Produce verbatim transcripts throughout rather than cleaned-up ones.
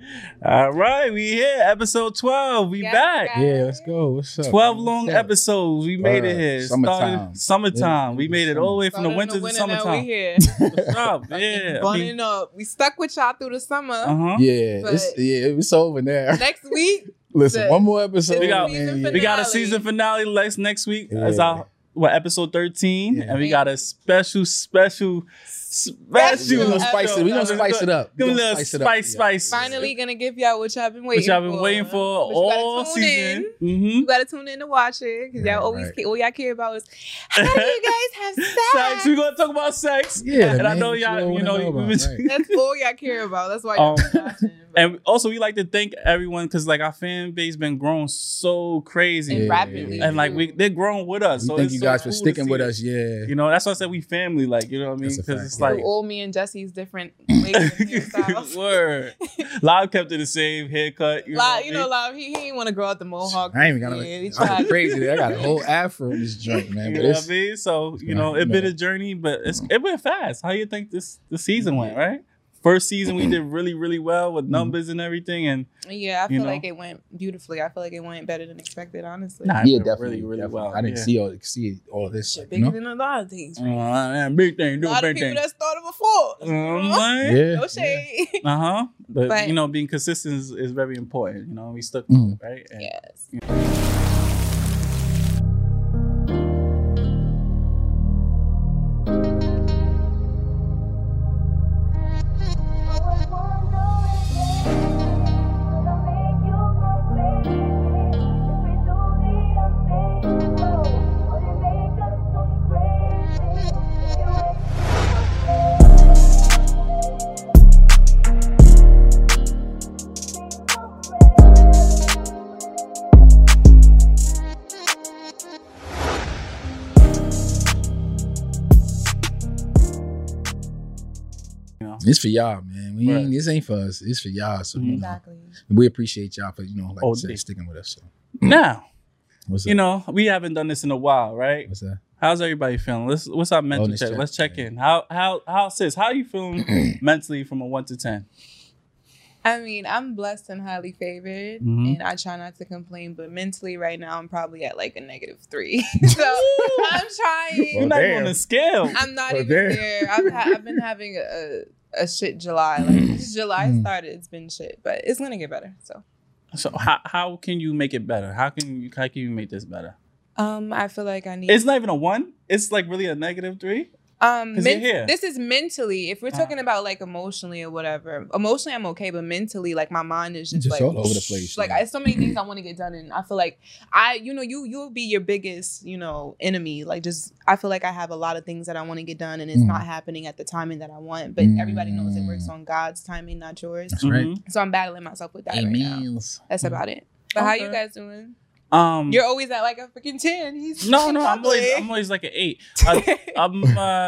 All right, we here. Episode twelve. We Yes, back. guys. Yeah, let's go. What's up? twelve man? long What's up? episodes. We made it Word. here. Summertime. Started summertime. Yeah, we made it all the way from the Started winter in to winter, now we summertime. here. What's up? Yeah. I Bunning mean, up. We stuck with y'all through the summer. uh-huh. Yeah, But- it's yeah, it's over now. Next week, Listen, the- one more episode. We got- man, season We got a finale. season finale next next week. Yeah. That's our what episode thirteen, Yeah. and we got a special, special, special. We gonna spice it. We gonna spice it up. Give We a gonna little spice it up. spice, spice. finally gonna give y'all what y'all been waiting Which y'all been for. waiting for But you gotta all tune season. in. Mm-hmm. You gotta tune in to watch it because Right, y'all always right. all y'all care about is how do you guys have sex? Sex. We're gonna talk about sex. Yeah, and I man, know what y'all, you wanna know, know we about, was- right. That's all y'all care about. That's why y'all Um, been watching. But- And also, we like to thank everyone because, like, our fan base been growing so crazy, and Yeah, rapidly, and like we they're growing with us. We so thank it's you so guys for cool to sticking see with it. us. Yeah. You know, that's why I said we family. Like, you know what I mean? That's a Because fact, it's yeah. like all me and Jesse's different ways of hairstyles. word. Live kept it the same haircut. You know, Live, what you I know, mean? Live, he, he didn't want to grow out the mohawk. I ain't even gonna. Yeah, he I'm tried. crazy. I got a whole afro in this joint, man. You But know what it's, I mean? So you Yeah, know, it been man. a journey, but it's it went fast. How you think this the season went? Right. First season we did really really well with numbers and everything, and Yeah, I You feel know? like it went beautifully. I feel like it went better than expected, honestly. nah, yeah, it went definitely, really really definitely. well. I didn't yeah. see all see all this. Shit, You bigger know? than a lot of things. Uh, man, big thing, a do lot a of big people thing. that started before. Uh, Yeah. No shade. Uh huh. But, But- you know, being consistent is, is very important. You know, we stuck to Mhm. it, right? And Yes. you know, It's for y'all, man. We Right. ain't, this ain't for us. It's for y'all. So you know, Exactly. we appreciate y'all for you know, like Oh, you said, yeah. sticking with us. So now, what's up? you know, we haven't done this in a while, right? What's that? How's everybody feeling? Let's what's our mental Wellness check? check, Let's check yeah. in. How how how sis? How you feeling mentally from a one to ten? I mean, I'm blessed and highly favored, Mhm. and I try not to complain. But mentally, right now, I'm probably at like a negative three. so I'm trying. You're not even on damn. the scale. I'm not Well, even damn. there. I've, ha- I've been having a, a shit July. Like since July Mm. started, it's been shit, but it's gonna get better. So, So how how can you make it better? How can you how can you make this better? um, I feel like I need. It's not even a one. It's like really a negative three. Um, 'Cause men- you're here. this is mentally. If we're Uh. talking about like emotionally or whatever, emotionally I'm okay, but mentally, like my mind is just, Just like all over the place, Like yeah. I, so many things I want to get done, and I feel like I, you know, you you'll be your biggest, you know, enemy. Like just I feel like I have a lot of things that I want to get done, and it's Mm. not happening at the timing that I want. But everybody knows it works on God's timing, not yours. That's right. Mhm. So I'm battling myself with that right now. Amen. That's about it. But how you Okay. guys doing? Um, You're always at like a freaking ten. He's no no. I'm always ugly. I'm always like an eight. I, I'm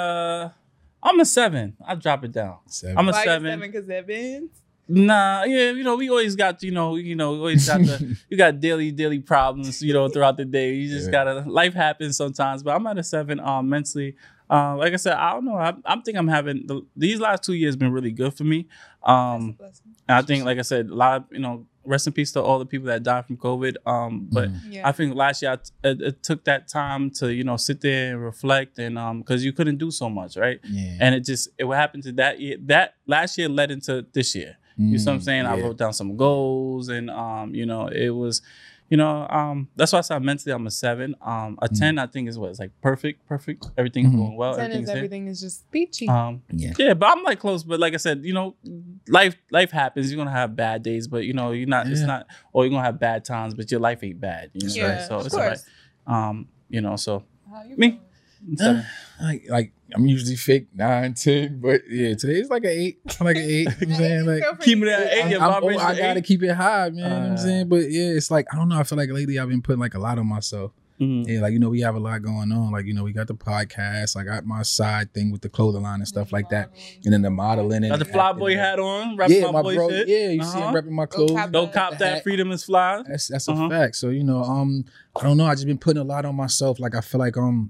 uh I'm a seven. I drop it down. Seven. I'm a Why you seven. because they're bins. Nah, yeah, you know, we always got, you know, you know, we always got the, you got daily, daily problems, you know, throughout the day. You just Yeah. gotta, life happens sometimes. But I'm at a seven, um, mentally. Uh, like I said, I don't know. I, I'm think I'm having the, these last two years been really good for me. Um, and I think, like I said, a lot of, you know, rest in peace to all the people that died from COVID. Um, but Mhm. Yeah. I think last year I t- it, it took that time to, you know, sit there and reflect, and um, because you couldn't do so much, right? Yeah. And it just it what happened to that year. That last year led into this year. You know what I'm Mm, saying? I yeah. wrote down some goals, and um, you know, it was, you know, um, that's why I said mentally I'm a seven. Um, a Mm. ten I think is what it's like perfect, perfect. Everything's Mhm. going well. ten Everything's is hit. everything is just peachy. Um, Yeah. yeah, but I'm like close. But like I said, you know, life life happens. You're gonna have bad days, but you know, you're not. It's Yeah. not. Or you're gonna have bad times, but your life ain't bad. You know, yeah, right? So of it's all right. course. Um, you know, so How you Me? feeling? seven. Like, like I'm usually fake nine, ten, but yeah, today's like an eight. I'm like an eight. You know what I'm saying? Like keep it at eight. I'm- Your I'm- oh, vibration I at gotta eight. keep it high, man. you know what I'm Uh, saying? But yeah, it's like I don't know. I feel like lately I've been putting like a lot on myself. Mhm. Yeah, like you know, we have a lot going on. Like, you know, we got the podcast, I got my side thing with the clothing line and stuff like that. And then the modeling and Got the the fly acting boy and- hat on, rapping Yeah, my, my boy bro. shit. Yeah, you see Uh-huh. him repping my Go clothes. cop Don't cop The that. hat. Freedom is fly. That's that's Uh-huh. a fact. So, you know, um, I don't know. I just been putting a lot on myself. Like I feel like um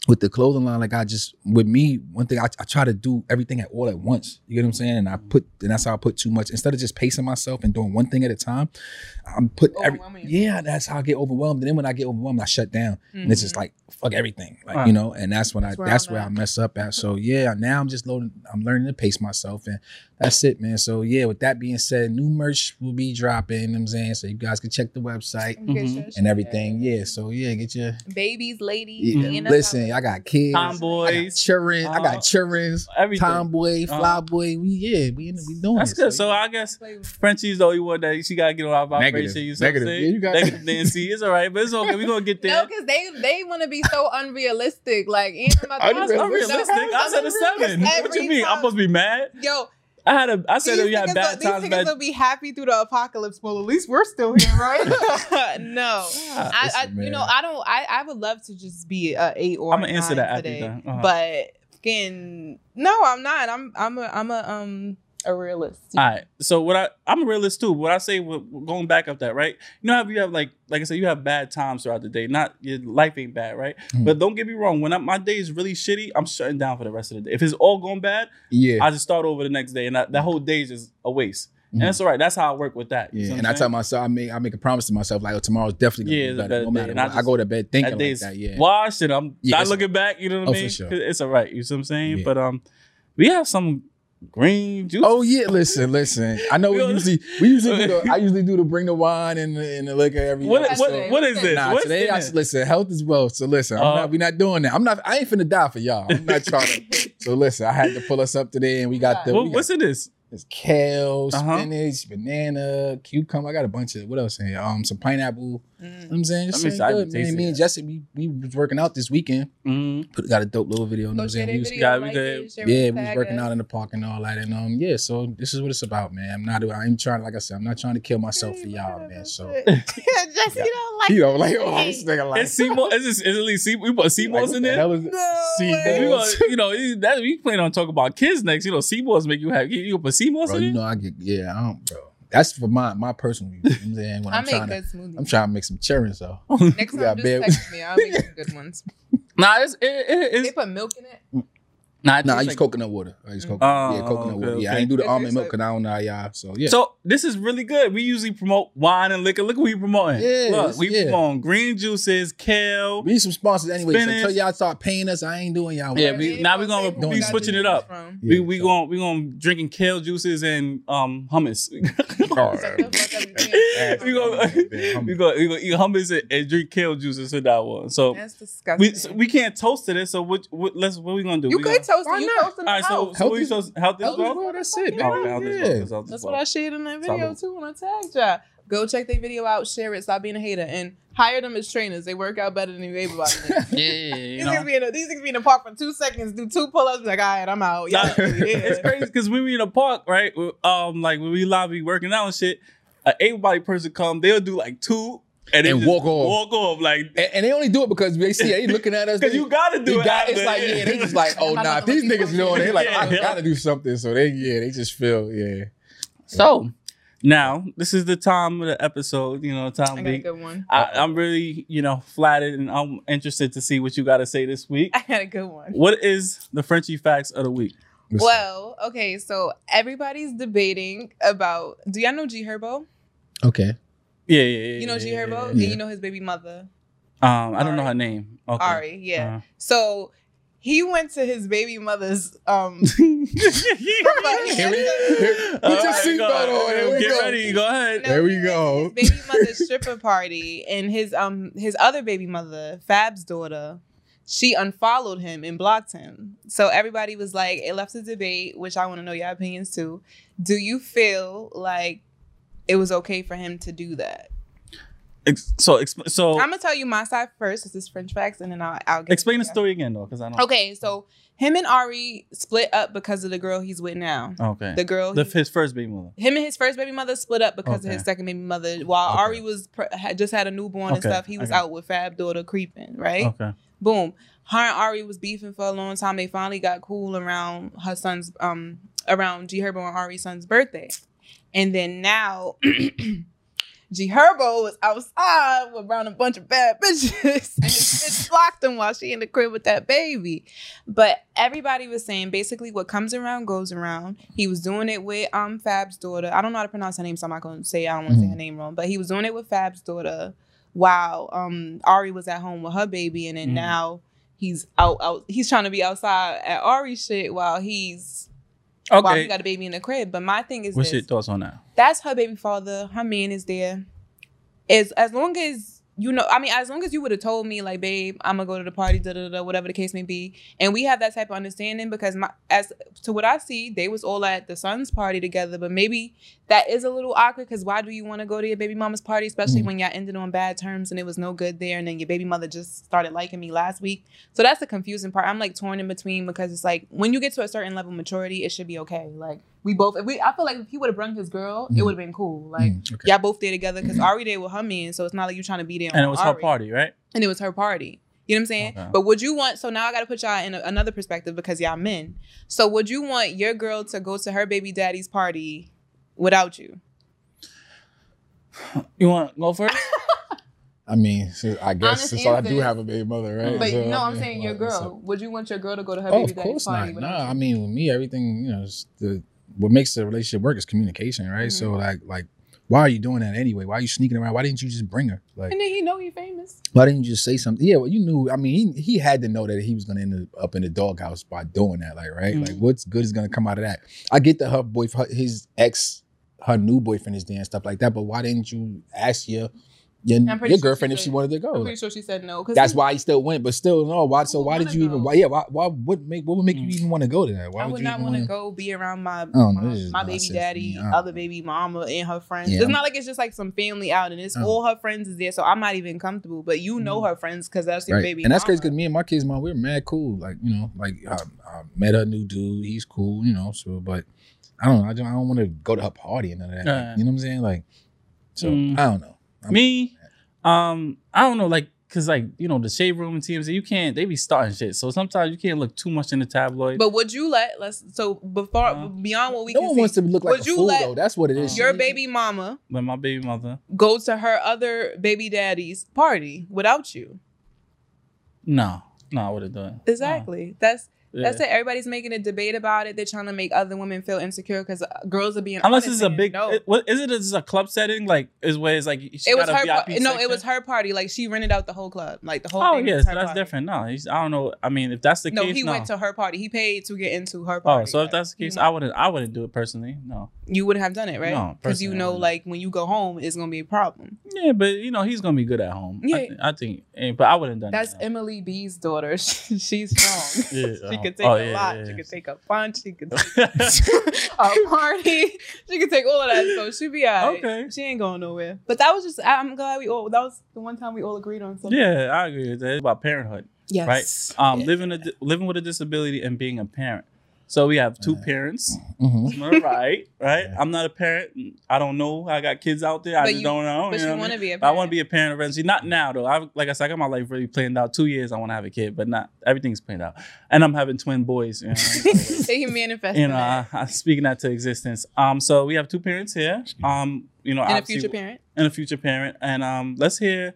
with the clothing line, like I just with me, one thing I, I try to do everything at all at once. You get what I'm saying? And I put, and that's how I put too much. Instead of just pacing myself and doing one thing at a time, I'm put every. Yeah, that's how I get overwhelmed. And then when I get overwhelmed, I shut down, mm-hmm. and it's just like fuck everything, like right. you know. And that's when that's I where that's I'm where at. I mess up at. So yeah, now I'm just loading. I'm learning to pace myself, and that's it, man. So yeah, with that being said, new merch will be dropping. You know what I'm saying, so you guys can check the website mm-hmm. and everything. Yeah, so yeah, get your babies, ladies. Yeah. Listen, I got kids, tomboys, I got children, uh, I got children, tomboy, flyboy. We yeah, we we doing that's it, good. So, so I guess Frenchie's the only one that she gotta get on our vibration. You Negative, yeah, you got negative. Nancy, it's all right, but it's okay. We gonna get there. No, because they they want to be so unrealistic. Like, I'm unrealistic. I said a seven. What you mean? I'm supposed to be mad? Yo. I had a. I said that you had bad these times. These niggas will be happy through the apocalypse. Well, at least we're still here, right? no, yeah, I, listen, I you know, I don't. I, I would love to just be a eight or. I'm gonna answer that today, after uh-huh. But again, no, I'm not. I'm. I'm a. I'm a. Um. A realist. All right. So what I I'm a realist too. What I say, going back up that, right? You know how you have like like I said, you have bad times throughout the day. Not your life ain't bad, right? Mm. But don't get me wrong. When I, my day is really shitty, I'm shutting down for the rest of the day. If it's all going bad, yeah, I just start over the next day, and I, that whole day is just a waste. Mm-hmm. And that's all right. That's how I work with that. Yeah, and I tell myself, I make I make a promise to myself, like, oh, tomorrow's definitely gonna yeah, be better. better no matter what. I, just, I go to bed thinking that like that. Yeah, washed and I'm yeah, not looking back. You know what I mean? For sure. It's all right. You see what I'm saying? Yeah. But um, we have some. Green juice. Oh yeah, listen, listen. I know we usually we usually do the, I usually do the bring the wine and the, and the liquor every. What year, what, so. what is this? Nah, What's today I, listen, health is wealth. So listen, I'm uh, not we not doing that. I'm not. I ain't finna die for y'all. I'm not trying to. So listen, I had to pull us up today, and we got the. What, we got, what's in this? It's kale, spinach, uh-huh. banana, cucumber. I got a bunch of what else in here? Um, some pineapple. Mm. You know what I'm saying? Just saying good, man. Me and Jesse, we, we was working out this weekend. Mm-hmm. Put, got a dope little video. You know what I'm saying? We was, video, like it, yeah, we was working out in the park and all that. And um, yeah, so this is what it's about, man. I'm not. I ain't trying. Like I said, I'm not trying to kill myself for y'all, man. So Jesse yeah. don't like. You know, like oh, this nigga like. Is Seymour? Is this? Is at least Seymour? We put Seymour's like, in there. Hell is no Seymour's. You know, that we plan on talking about kids next. You know, Seymour's make you happy. You put Seymour's bro, in you know, I get yeah, I don't, bro. That's for my my personal use. You know what I'm saying? When I I'm make trying good to, smoothies. I'm trying to make some cherries though. Next time, just bed. text me. I'll make some good ones. Nah, it's, it, it, it's they put milk in it. Nah, nah I use like, coconut water. I use coconut. Oh, yeah, coconut okay, water. Yeah, okay. I ain't do the It almond tastes milk like- because I don't know y'all. So yeah. So this is really good. We usually promote wine and liquor. Look what we promoting. Yeah, Look, we yeah. promoting green juices, kale. We need some sponsors anyway. Spinach. So until y'all start paying us, I ain't doing y'all. Yeah, work. we, now we're gonna Doing be that. switching it up. Yeah, we we so. gonna we gonna drinking kale juices and um hummus. Oh, we gonna we gonna we gonna eat hummus and, and drink kale juices for that one. So That's disgusting. we so we can't toast to this. So what what let's what we gonna do? you we could gonna, toast Why it. You not? toast in all the right, so house. so we so health is Health is well. well, that's it, Oh, man. health is Yeah. well, health is well. That's what I shared in that video Salud. too when I tagged y'all. Go check their video out, share it, stop being a hater, and hire them as trainers. They work out better than you baby body. Yeah, yeah, yeah, These you know. niggas be in a- these niggas be in the park for two seconds, do two pull-ups, be like, all right, I'm out. Y'all, Nah, it's crazy because when we in the park, right? Um, like when we lobby working out and shit, an able-body person come, they'll do like two and, And then walk off. Walk off, like And, and they only do it because they see they looking at us. because they- you gotta do you it. got, after, it's like yeah, they just like oh I'm nah. not If these looking niggas for doing, it, they like I Yeah. gotta do something. So they yeah, they just feel yeah. So now this is the time of the episode. You know, time I got a we. good one. I, I'm really, you know, flattered and I'm interested to see what you got to say this week. I got a good one. What is the Frenchie facts of the week? Well, okay, so everybody's debating about. Do y'all know G Herbo? Okay. Yeah, yeah, yeah. You know G yeah, Herbo, yeah, and Yeah. you know his baby mother, yeah. Um, I don't know Ari. her name. Okay. Ari. Yeah. Uh-huh. So he went to his baby mother's. Um, Here we- here- put your seatbelt on. Here we Get go. ready. Go ahead. No, There we he went to go. His baby mother's stripper party, and his um his other baby mother, Fab's daughter, she unfollowed him and blocked him. So everybody was like, it left a debate, which I want to know your opinions too. Do you feel like it was okay for him to do that? Ex- So, exp- so I'm gonna tell you my side first. This is French facts, and then I'll, I'll get explain the to story again, though, because I don't. Okay, so him and Ari split up because of the girl he's with now. Okay. The girl, The, he- his first baby mother. him and his first baby mother split up because Okay. of his second baby mother. While Okay. Ari was pr- had just had a newborn and Okay, stuff, he was I got out with Fab daughter creeping. Right. Okay. Boom. Her and Ari was beefing for a long time. They finally got cool around her son's um around G Herbo and Ari's son's birthday, and then now. G Herbo was outside around a bunch of bad bitches, and his bitch blocked him while she in the crib with that baby. But everybody was saying basically what comes around goes around. He was doing it with um Fab's daughter. I don't know how to pronounce her name, so I'm not gonna say I don't want to mm-hmm. say her name wrong. But he was doing it with Fab's daughter while um Ari was at home with her baby, and then mm-hmm. now he's out out. He's trying to be outside at Ari's shit while he's. Okay. While he got a baby in the crib. But my thing is What's this. your thoughts on that? That's her baby father. Her man is there. As, as long as, you know, I mean, as long as you would have told me, like, babe, I'm going to go to the party, da, da, da, whatever the case may be. And we have that type of understanding because my, as to what I see, they was all at the son's party together. But maybe that is a little awkward because why do you want to go to your baby mama's party, especially mm-hmm. when y'all ended on bad terms and it was no good there. And then your baby mother just started liking me last week. So that's the confusing part. I'm like torn in between because it's like when you get to a certain level of maturity, it should be okay. Like we both, if we, I feel like if he would have brought his girl, mm-hmm. it would have been cool. Like mm-hmm. okay. y'all both there together because mm-hmm. Ari there with her man. So it's not like you trying to be there. And on it was Ari. her party, right? And it was her party. You know what I'm saying? Okay. But would you want, so now I got to put y'all in a, another perspective because y'all men. So would you want your girl to go to her baby daddy's party without you? You want to go first? I mean, so I guess Honest since answer. I do have a baby mother, right? But so, no, I'm yeah, saying your girl. So. Would you want your girl to go to her oh, baby daddy's party without not. Nah, you? I mean, with me, everything, you know, the what makes the relationship work is communication, right? Mm-hmm. So like, like, why are you doing that anyway? Why are you sneaking around? Why didn't you just bring her? Like, and then he know he famous. Why didn't you just say something? Yeah, well, you knew. I mean, he, he had to know that he was gonna end up in the doghouse by doing that, like, right? Mm-hmm. Like, what's good is gonna come out of that? I get that her boyfriend, his ex, her new boyfriend is there and stuff like that. But why didn't you ask your your, your girlfriend sure if she wanted to go? I'm pretty sure she said no. That's he, why he still went, but still no. Why? So why did you go. even? Why? Yeah. Why? Why would make? What would make mm. you even want to go to that? Why I would, would not want to go be around my know, my, my baby daddy, other baby mama, and her friends. Yeah. It's not like it's just like some family outing. It's oh. all her friends is there, so I'm not even comfortable. But you know mm. her friends because that's your right. baby. And that's crazy because me and my kids, mom, we're mad cool. Like you know, like I, I met a new dude. He's cool, you know. So, but I don't know. I don't, I don't want to go to her party and none of that. Uh, like, you know what I'm saying? Like, so mm. I don't know. I'm, me. Um, I don't know, like, cause like you know the Shade Room and T M Z, you can't. They be starting shit, so sometimes you can't look too much in the tabloid. But would you let let's so before uh, beyond what we no can one see, wants to look like a fool though. That's what it is. Your baby mama, let my baby mother go to her other baby daddy's party without you. No, no, I wouldn't do it. Exactly. No. That's. Yeah. That's it. Everybody's making a debate about it. They're trying to make other women feel insecure because girls are being unless it's a big. No. It, what is it? Is a club setting? Like is where it's like she it was got a her. V I P no, section? it was her party. Like she rented out the whole club, like the whole. Oh thing yeah, was so her that's party. different. No, he's, I don't know. I mean, if that's the no, case, he no, he went to her party. He paid to get into her party. Oh, so like, if that's the case, you know, I wouldn't. I wouldn't do it personally. No, you wouldn't have done it, right? No, because you know, like when you go home, it's gonna be a problem. Yeah, but you know, he's gonna be good at home. Yeah, I, th- I think. But I wouldn't done. That's that, Emily B's daughter. She's strong. Yeah, she uh, could take oh, a yeah, lot. Yeah, she yeah. could take a punch. She could take a party. She could take all of that. So she be all right. Okay. She ain't going nowhere. But that was just. I'm glad we all. That was the one time we all agreed on something. Yeah, I agree with that. It's about parenthood. Yes. Right. Um, yeah. living a living with a disability and being a parent. So we have two parents. Mm-hmm. Right, right. I'm not a parent. I don't know. I got kids out there. I but just you, don't know. But you, you know want to be a parent. parent. I want to be a parent eventually. Not now though. I like I said, I got my life really planned out. Two years I want to have a kid, but not everything's planned out. And I'm having twin boys. You know, they can manifest. You know, I, I'm speaking that to existence. Um, so we have two parents here. Um, you know, and a future parent. And a future parent. And um, let's hear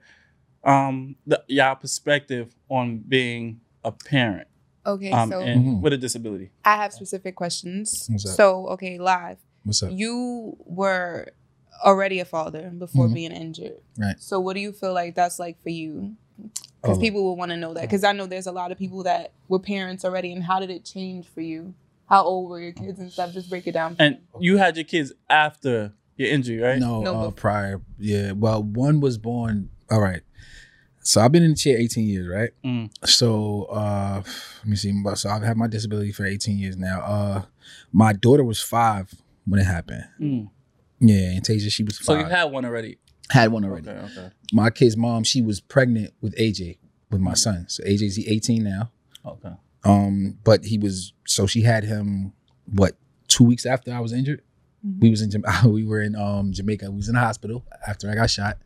um the y'all perspective on being a parent. Okay, um, so and mm-hmm. with a disability. I have specific questions. What's up? So, okay, live. What's up? You were already a father before mm-hmm. being injured. Right. So what do you feel like that's like for you? Because oh. people will want to know that. Because I know there's a lot of people that were parents already. And how did it change for you? How old were your kids and stuff? Just break it down. And you had your kids after your injury, right? No, no uh, prior. Yeah. Well, one was born. All right. So I've been in the chair eighteen years, right? Mm. So uh, let me see. So I've had my disability for eighteen years now. Uh, my daughter was five when it happened. Mm. Yeah, and Tasia, she was five. So you had one already? Had one already. Okay, okay. My kid's mom, she was pregnant with A J, with my son. So A J's eighteen now. Okay. Um, but he was, so she had him, what, two weeks after I was injured? Mm-hmm. We was in, we were in um, Jamaica. We was in the hospital after I got shot.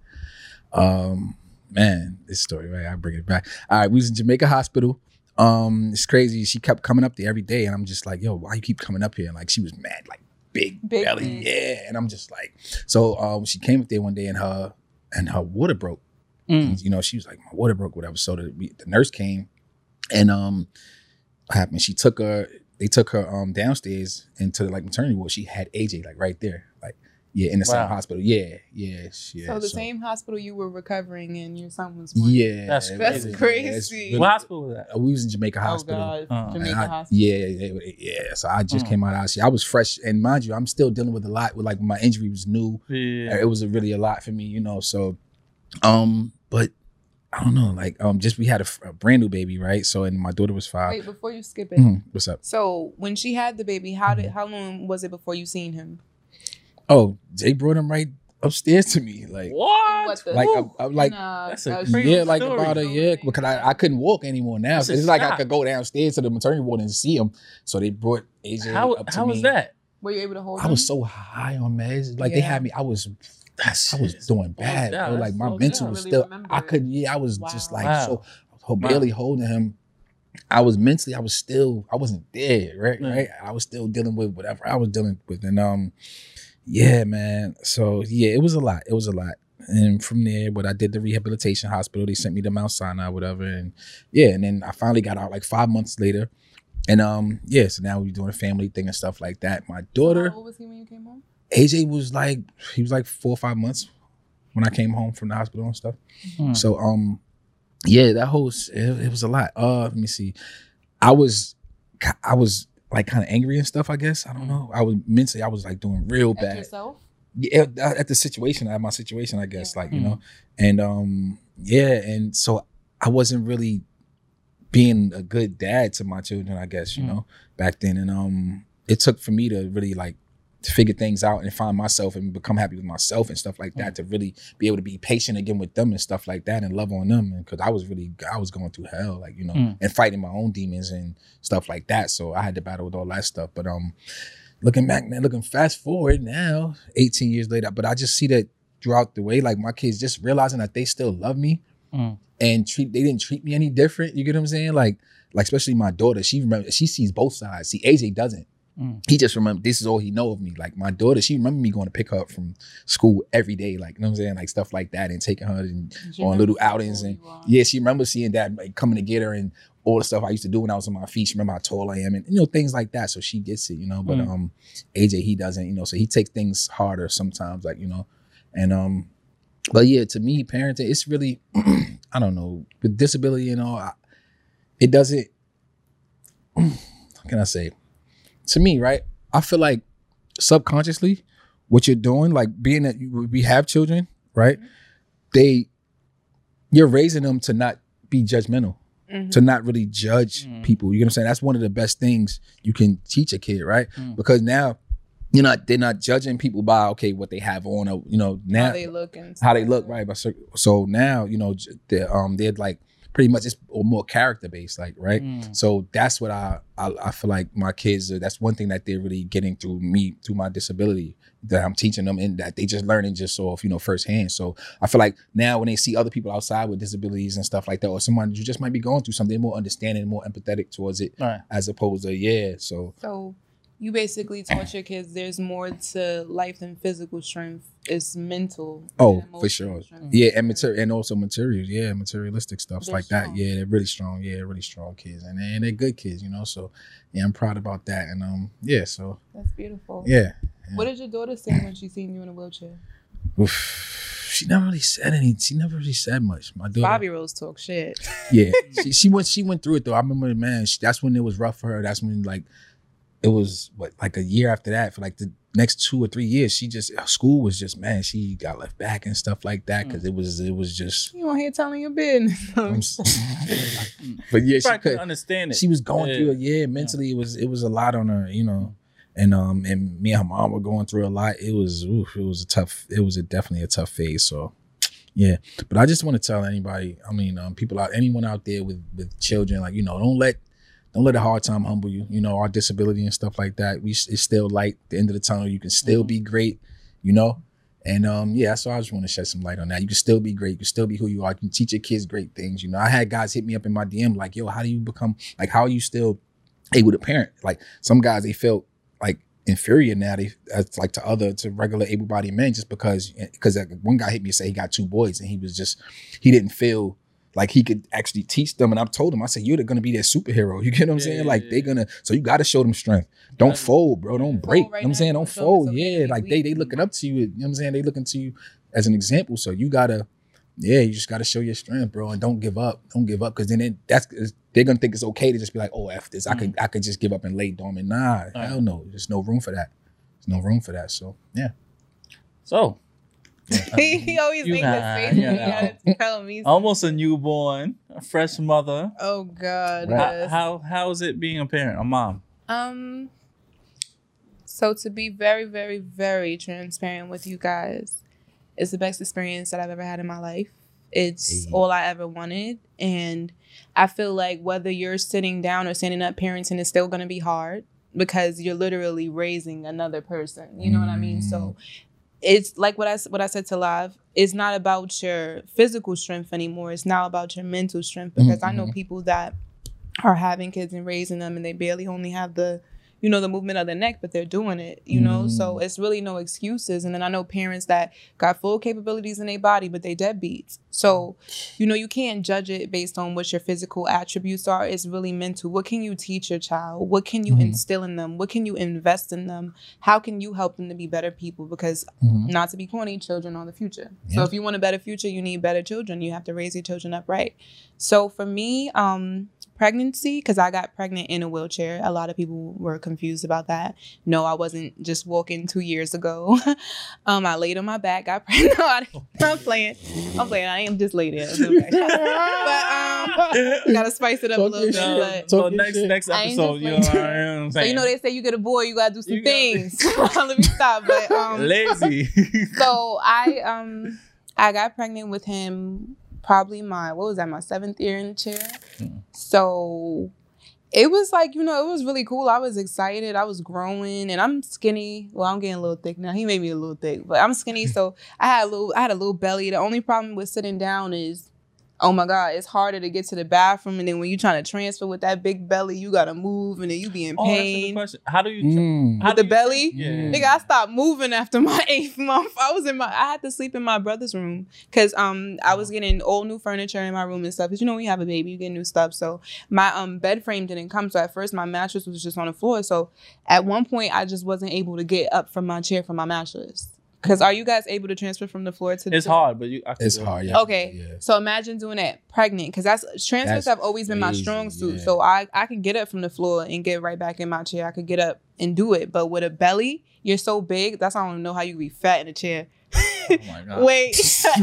Um, Man, this story, right? I bring it back. All right, we was in Jamaica Hospital. Um, it's crazy. She kept coming up there every day, and I'm just like, yo, why you keep coming up here? And like, she was mad, like big, Big belly, thing. yeah. And I'm just like, so um, she came up there one day and her and her water broke. Mm. And, you know, she was like, my water broke, whatever. So the, the nurse came, and um, what happened? She took her. They took her um downstairs into the like maternity ward. She had A J like right there, like yeah, in the Wow. same hospital. Yeah, yeah, yeah. So the same hospital you were recovering in, your son was born. Yeah, That's it That's was- crazy. crazy. yeah, it's really- What hospital was that? uh, we was in Jamaica Oh Hospital. God, Uh, Jamaica And I- Hospital. Yeah, yeah, yeah. So I just Mm. came out of hospital. I was fresh, and mind you, I'm still dealing with a lot. With like my injury was new. Yeah. It was a really a lot for me, you know. So, um, but I don't know. Like, um, just we had a, a brand new baby, right? So, and my daughter was five. Wait, before you skip it. Mhm. What's up? So when she had the baby, how Mm-hmm. did how long was it before you seen him? Oh, Jay brought him right upstairs to me, like. What? What the- Like, Ooh. I, I'm like, Nah, That's a uh, crazy yeah, like story. about a yeah, because I, I couldn't walk anymore now. That's So a it's like I shock. could go downstairs to the maternity ward and see him. So they brought A J How up to how me. was that? Were you able to hold I him? was so high on meds. Like they Yeah. had me. I was That's I was doing bad. Yeah, bro. Like that's my so mental down. was Really still. remember I it. could. Yeah, I was Wow. just like Wow. so, so Wow. barely holding him. I was mentally. I was still. I wasn't there. Right. Yeah. Right. I was still dealing with whatever I was dealing with, and um, yeah, man. So yeah, it was a lot. It was a lot. And from there, what I did the rehabilitation hospital, they sent me to Mount Sinai, whatever, and yeah, and then I finally got out like five months later, and um, yeah. So now we're doing a family thing and stuff like that. My daughter. How old was he when you came home? A J was like, he was like four or five months when I came home from the hospital and stuff. Hmm. So, um, yeah, that whole, it, it was a lot. Uh, let me see. I was, I was like kind of angry and stuff, I guess. I don't know. I was mentally, I was like doing real At bad. yourself? Yeah, at, at the situation, at my situation, I guess, Yeah. like, you know, and, um, yeah. And so I wasn't really being a good dad to my children, I guess, you Mm. know, back then. And, um, it took for me to really like, to figure things out and find myself and become happy with myself and stuff like that, to really be able to be patient again with them and stuff like that and love on them. And cause I was really, I was going through hell, like, you know, Mm. and fighting my own demons and stuff like that. So I had to battle with all that stuff. But um, looking back, man, looking fast forward now, eighteen years later, but I just see that throughout the way, like my kids just realizing that they still love me Mm. and treat, they didn't treat me any different. You get what I'm saying? Like, like especially my daughter, she remember, she sees both sides. See, A J doesn't. Mm. He just remember this is all he know of me. Like my daughter, she remember me going to pick her up from school every day, like you know what I'm saying, like stuff like that, and taking her and She on little remembers how outings. cool And you are. yeah, she remembers seeing that, like coming to get her and all the stuff I used to do when I was on my feet. She remember how tall I am and you know things like that. So she gets it, you know. But Mm. um, A J he doesn't, you know. So he takes things harder sometimes, like you know, and um, but yeah, to me, parenting it's really I don't know with disability and all. I, it doesn't. How can I say? To me, right? I feel like subconsciously, what you're doing, like being that you, we have children, right? They, you're raising them to not be judgmental, Mhm. to not really judge Mm. people. You know what I'm saying? That's one of the best things you can teach a kid, right? Mm. Because now you're not, they're not judging people by okay what they have on, or you know now How they look and how they stuff. look, right? But so, so now you know j- they're um they're like pretty much it's or more character based, like right. Mm. So that's what I, I I feel like my kids are, that's one thing that they're really getting through me, through my disability, that I'm teaching them, and that they just learning just off, you know, firsthand. So I feel like now when they see other people outside with disabilities and stuff like that, or someone who just might be going through something, they're more understanding, more empathetic towards it, Right. as opposed to yeah. So So you basically taught your kids there's more to life than physical strength. It's mental. Oh, and for sure. emotional strength. yeah, and material and also materials, yeah, materialistic stuff They're like that. strong. Yeah, they're really strong. Yeah, really strong kids, and they, and they're good kids, you know. So yeah, I'm proud about that, and um, yeah, so That's beautiful. yeah. What did your daughter say when she seen you in a wheelchair? Oof. She never really said anything. She never really said much. My daughter, Five year olds talk shit. yeah, she, she went. She went through it though. I remember, man. She, that's when it was rough for her. That's when like it was what like a year after that. For like the next two or three years, she just school was just man. She got left back and stuff like that because it was it was just. You on here telling your business. I'm s- but yeah, she Probably could couldn't understand it. she was going Yeah. through it. Yeah, mentally it was it was a lot on her, you know. And um and me and her mom were going through a lot. It was oof, it was a tough it was a definitely a tough phase. So yeah. But I just want to tell anybody, I mean, um people out anyone out there with with children, like, you know, don't let don't let a hard time humble you. You know, our disability and stuff like that. We it's still light at the end of the tunnel. You can still Mhm. be great, you know. And um, yeah, so I just want to shed some light on that. You can still be great. You can still be who you are. You can teach your kids great things. You know, I had guys hit me up in my D M like, yo, how do you become, like, how are you still able to parent? Like some guys, they felt like inferior now. They as like to other to regular able-bodied men just because because one guy hit me and said he got two boys and he was just he didn't feel like he could actually teach them. And I've told him, I said, you're going to be their superhero. You get what I'm yeah, saying? Like yeah. they're gonna so you got to show them strength. Don't yeah. fold, bro. Don't break. Right, you know what I'm saying? Don't fold. Yeah, like they they looking up to you. You know what I'm saying? They looking to you as an example. So you gotta. Yeah, you just got to show your strength, bro, and don't give up. Don't give up, because then it, that's they're gonna think it's okay to just be like, "Oh, f this, I could, I could just give up and lay dormant." Nah, All hell right. no. There's no room for that. There's no room for that. So yeah. So yeah. he always makes that face. Yeah. You tell me. Almost a newborn, a fresh mother. Oh God. Right. Yes. How how is it being a parent, a mom? Um. So to be very, very, very transparent with you guys. It's the best experience that I've ever had in my life. It's hey. all I ever wanted. And I feel like whether you're sitting down or standing up parenting is still going to be hard because you're literally raising another person. You know mm. what I mean? So it's like what I, what I said to Live. It's not about your physical strength anymore. It's now about your mental strength because mm-hmm. I know people that are having kids and raising them and they barely only have the you know, the movement of the neck, but they're doing it, you know? Mm. So it's really no excuses. And then I know parents that got full capabilities in their body, but they deadbeats. So, you know, you can't judge it based on what your physical attributes are. It's really mental. What can you teach your child? What can you mm. instill in them? What can you invest in them? How can you help them to be better people? Because mm. not to be corny, children are the future. Yeah. So if you want a better future, you need better children. You have to raise your children up right. So for me, um, pregnancy, because I got pregnant in a wheelchair. A lot of people were confused about that. No, I wasn't just walking two years ago. um, I laid on my back, got pregnant. No, I'm playing. I'm playing. I am just laid there. Okay. But um, gotta spice it up Talk a little bit. No, but so next next episode, you know, what I'm saying? So you know they say you get a boy, you gotta do some you things. Gotta... Let me stop. But um, lazy. So I um I got pregnant with him. Probably my, what was that, my seventh year in the chair. Mm. So it was like, you know, it was really cool. I was excited. I was growing and I'm skinny. Well, I'm getting a little thick now. He made me a little thick, but I'm skinny. So I had a little, I had a little belly. The only problem with sitting down is, oh my God, it's harder to get to the bathroom. And then when you're trying to transfer with that big belly, you got to move and then you be in pain. Oh, that's a good question. How do you, mm. how with do the you, belly? Yeah. Nigga, I stopped moving after my eighth month. I was in my, I had to sleep in my brother's room because um I was getting old new furniture in my room and stuff. Because you know, when you have a baby, you get new stuff. So my um bed frame didn't come. So at first my mattress was just on the floor. So at one point I just wasn't able to get up from my chair from my mattress. Because are you guys able to transfer from the floor to the It's chair? hard, but you I It's hard, yeah. Okay. Yeah. So imagine doing that pregnant. Because that's transfers that's have always been my strong suit. Yeah. So I, I could get up from the floor and get right back in my chair. I could get up and do it. But with a belly, you're so big, that's I don't know how you be fat in a chair. Oh my God. Wait.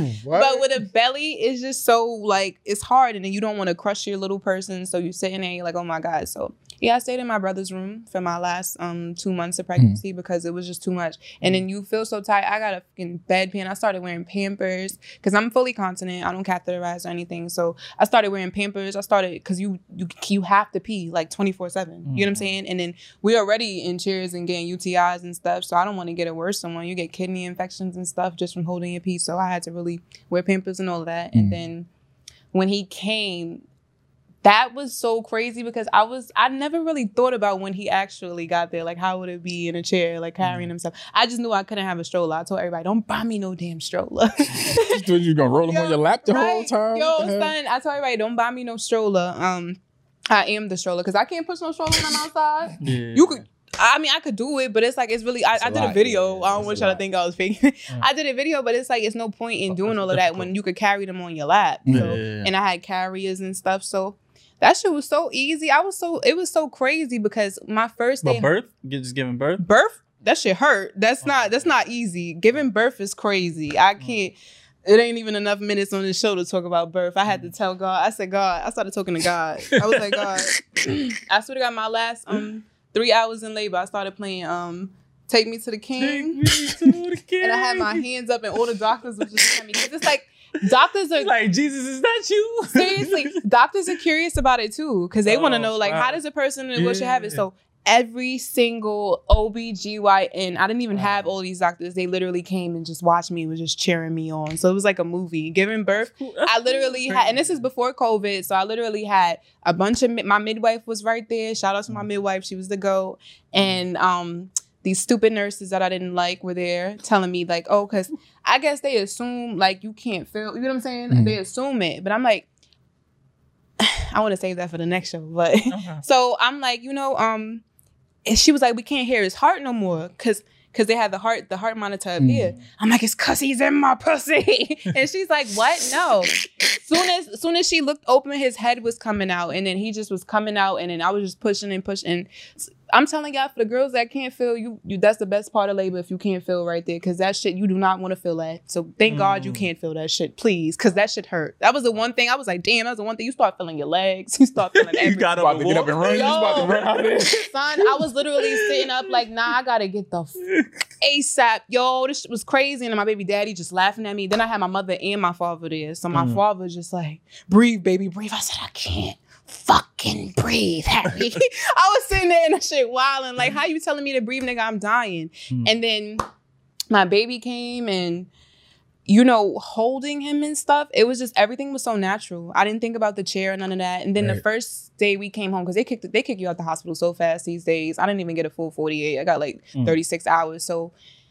But with a belly, it's just so like it's hard and then you don't want to crush your little person. So you're sitting there, you're like, oh my God. So yeah, I stayed in my brother's room for my last um two months of pregnancy mm. because it was just too much. And then you feel so tight. I got a fucking bedpan. I started wearing Pampers because I'm fully continent. I don't catheterize or anything. So I started wearing Pampers. I started because you you you have to pee like twenty-four seven. Mm. You know what I'm saying? And then we're already in chairs and getting U T Is and stuff. So I don't want to get it worse. Someone you get kidney infections and stuff just from holding your pee. So I had to really wear Pampers and all of that. Mm. And then when he came, that was so crazy because I was, I never really thought about when he actually got there. Like, how would it be in a chair, like carrying mm. himself? I just knew I couldn't have a stroller. I told everybody, don't buy me no damn stroller. You you gonna roll him Yo, on your lap the right? whole time? Yo, son, I told everybody, don't buy me no stroller. Um, I am the stroller because I can't push no stroller when I'm outside. Yeah. You could. I mean, I could do it, but it's like, it's really, I, I did lot, a video. Yeah, I don't want y'all to think I was faking. Mm. I did a video, but it's like, it's no point in doing all of that when you could carry them on your lap. So, yeah, yeah. And I had carriers and stuff. So that shit was so easy. I was so, it was so crazy because my first day. But birth? You're just giving birth? Birth? That shit hurt. That's oh. not, that's not easy. Giving birth is crazy. I can't. It ain't even enough minutes on this show to talk about birth. I had to tell God. I said, God, I started talking to God. I was like, God, I swear to God, my last, um, three hours in labor, I started playing um, Take Me to the King. Take me to the King. And I had my hands up and all the doctors was just at me. Because it's like, doctors are... Like, Jesus, is that you? Seriously. Doctors are curious about it too. Because they oh, want to know, like, wow. how does a person in a wheelchair yeah, have it? Yeah. So every single O B G Y N, I didn't even wow. have all these doctors. They literally came and just watched me and was just cheering me on. So it was like a movie. Giving birth, That's cool. That's I literally cool. had, and this is before COVID, so I literally had a bunch of, my midwife was right there. Shout out to my midwife. She was the GOAT. And um, these stupid nurses that I didn't like were there telling me like, oh, because I guess they assume like you can't feel, you know what I'm saying? Mm-hmm. They assume it. But I'm like, I want to save that for the next show. But okay. So I'm like, you know, um, and she was like, we can't hear his heart no more because because they had the heart, the heart monitor up mm. here. I'm like, it's cause he's in my pussy. And she's like, what? No. Soon as soon as she looked open, his head was coming out. And then he just was coming out. And then I was just pushing and pushing. I'm telling y'all, for the girls that can't feel, you, you that's the best part of labor if you can't feel right there. Because that shit, you do not want to feel that. So thank mm. God you can't feel that shit, please. Because that shit hurt. That was the one thing. I was like, damn, that was the one thing. You start feeling your legs. You start feeling everything. You got up, to get up and run. Yo, you about to run out there. Son, I was literally sitting up like, nah, I got to get the f- ASAP. Yo, this shit was crazy. And my baby daddy just laughing at me. Then I had my mother and my father there. So my mm. father was just like, breathe, baby, breathe. I said, I can't fucking breathe, Harry. I was sitting there and that shit wilding. Like, how you telling me to breathe, nigga? I'm dying. Mm. And then my baby came and, you know, holding him and stuff. It was just, everything was so natural. I didn't think about the chair and none of that. And then right. the first day we came home, because they kicked they kick you out the hospital so fast these days. I didn't even get a full forty-eight. I got like mm. thirty-six hours. So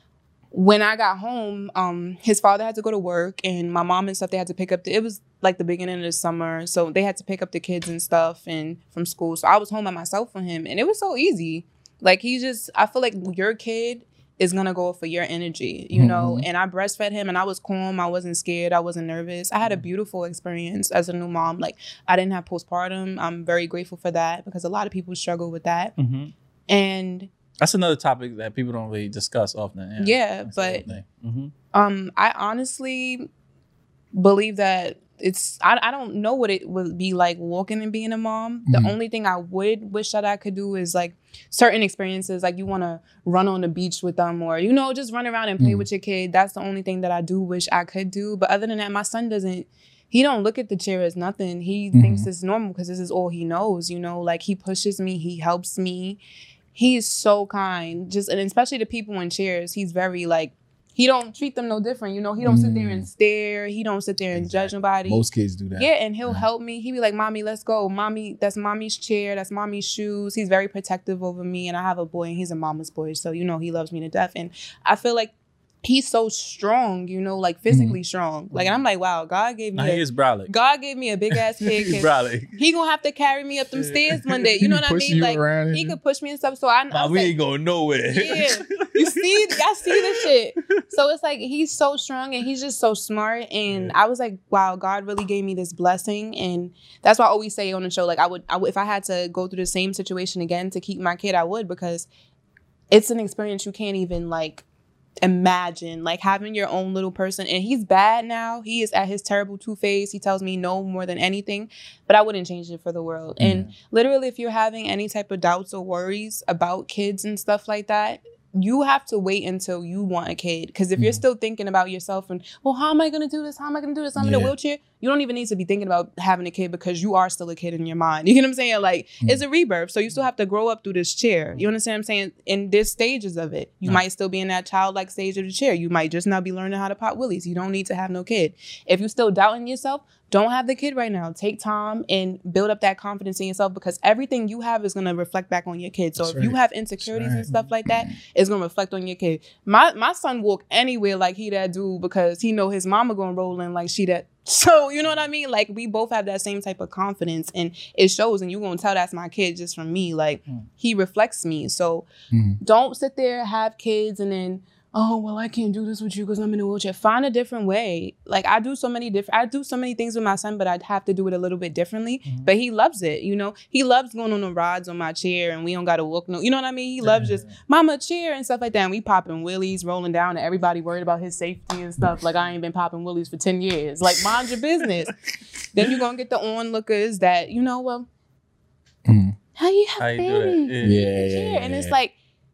when I got home, um, his father had to go to work and my mom and stuff, they had to pick up the, it was like the beginning of the summer. So they had to pick up the kids and stuff and from school. So I was home by myself with him and it was so easy. Like he just, I feel like your kid is going to go for your energy, you mm-hmm. know? And I breastfed him and I was calm. I wasn't scared. I wasn't nervous. I had a beautiful experience as a new mom. Like I didn't have postpartum. I'm very grateful for that because a lot of people struggle with that. Mm-hmm. And that's another topic that people don't really discuss often. Yeah, yeah but mm-hmm. um, I honestly believe that it's, I, I don't know what it would be like walking and being a mom. Mm-hmm. The only thing I would wish that I could do is like certain experiences, like you want to run on the beach with them or, you know, just run around and play mm-hmm. with your kid. That's the only thing that I do wish I could do. But other than that, my son doesn't, he don't look at the chair as nothing. He mm-hmm. thinks it's normal because this is all he knows, you know, like he pushes me, he helps me. He's so kind, just and especially the people in chairs. He's very like, he don't treat them no different. You know, he don't mm. sit there and stare. He don't sit there and exactly. judge nobody. Most kids do that. Yeah, and he'll yeah. help me. He be like, "Mommy, let's go. Mommy, that's mommy's chair. That's mommy's shoes." He's very protective over me, and I have a boy, and he's a mama's boy, so you know he loves me to death. And I feel like he's so strong, you know, like physically mm-hmm. strong. Like, and I'm like, wow, God gave me. Nah, a, he is brolic. God gave me a big ass kid. He's brolic. He gonna have to carry me up them stairs one day. You know what I mean? Like, he could push me and stuff. So I, nah, I we like, ain't going nowhere. Yeah, you see, I see this shit. So it's like he's so strong and he's just so smart. And yeah. I was like, wow, God really gave me this blessing. And that's why I always say on the show, like, I would, I would, if I had to go through the same situation again to keep my kid, I would, because it's an experience you can't even like imagine, like having your own little person. And he's bad now. He is at his terrible two-phase. He tells me no more than anything, but I wouldn't change it for the world. Mm. And literally, if you're having any type of doubts or worries about kids and stuff like that, you have to wait until you want a kid. Because if mm. you're still thinking about yourself and, well, how am I going to do this? How am I going to do this? I'm yeah. in a wheelchair. You don't even need to be thinking about having a kid because you are still a kid in your mind. You know what I'm saying? Like, mm. it's a rebirth. So you still have to grow up through this chair. You understand what I'm saying? And there's stages of it. You mm. might still be in that childlike stage of the chair. You might just now be learning how to pop willies. You don't need to have no kid. If you're still doubting yourself, don't have the kid right now. Take time and build up that confidence in yourself, because everything you have is going to reflect back on your kid. So That's if right. you have insecurities right. and stuff like that, it's going to reflect on your kid. My my son walk anywhere like he that dude because he know his mama going to roll in like she that. So, you know what I mean? Like, we both have that same type of confidence, and it shows, and you're going to tell that's my kid just from me. Like, mm. he reflects me. So mm. don't sit there, have kids, and then, oh, well, I can't do this with you because I'm in a wheelchair. Find a different way. Like, I do so many different, I do so many things with my son, but I'd have to do it a little bit differently. Mm-hmm. But he loves it, you know? He loves going on the rides on my chair, and we don't got to walk no, you know what I mean? He loves just, mama, chair, and stuff like that. And we popping wheelies, rolling down, and everybody worried about his safety and stuff. Like, I ain't been popping wheelies for ten years. Like, mind your business. Then you're going to get the onlookers that, you know, well, mm-hmm. how you have how you baby? Do that? Yeah. Yeah, yeah, yeah, and it's yeah. like,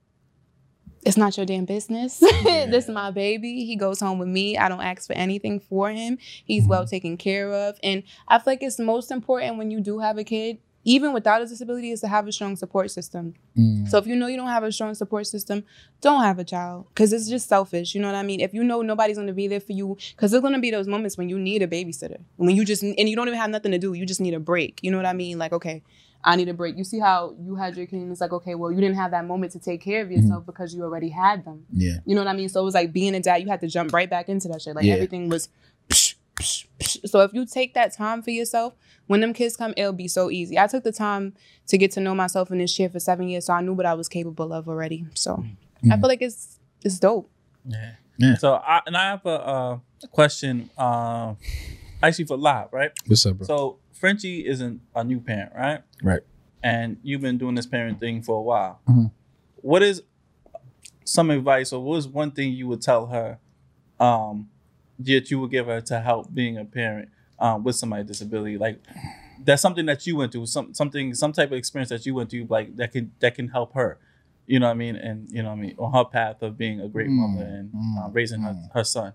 it's not your damn business. Yeah. This is my baby. He goes home with me. I don't ask for anything for him. He's mm-hmm. well taken care of. And I feel like it's most important when you do have a kid, even without a disability, is to have a strong support system. Mm. So if you know you don't have a strong support system, don't have a child, because it's just selfish. You know what I mean? If you know nobody's going to be there for you, because there's going to be those moments when you need a babysitter, when you just, and you don't even have nothing to do. You just need a break. You know what I mean? Like, okay, I need a break. You see how you had your kid and it's like, okay, well, you didn't have that moment to take care of yourself mm-hmm. because you already had them. Yeah. You know what I mean? So it was like being a dad, you had to jump right back into that shit. Like yeah. everything was psh, psh, psh. So if you take that time for yourself, when them kids come, it'll be so easy. I took the time to get to know myself in this chair for seven years, so I knew what I was capable of already. So mm-hmm. I feel like it's it's dope. Yeah. Yeah. So I and I have a uh, question uh, actually for Lab, right? What's up, bro? So Frenchie isn't a new parent, right? Right. And you've been doing this parent thing for a while. Mm-hmm. What is some advice, or what is one thing you would tell her um, that you would give her to help being a parent um, with somebody with disability? Like that's something that you went through, some something, some type of experience that you went through, like that can that can help her. You know what I mean? And you know what I mean on her path of being a great mm-hmm. mother and uh, raising her, her son.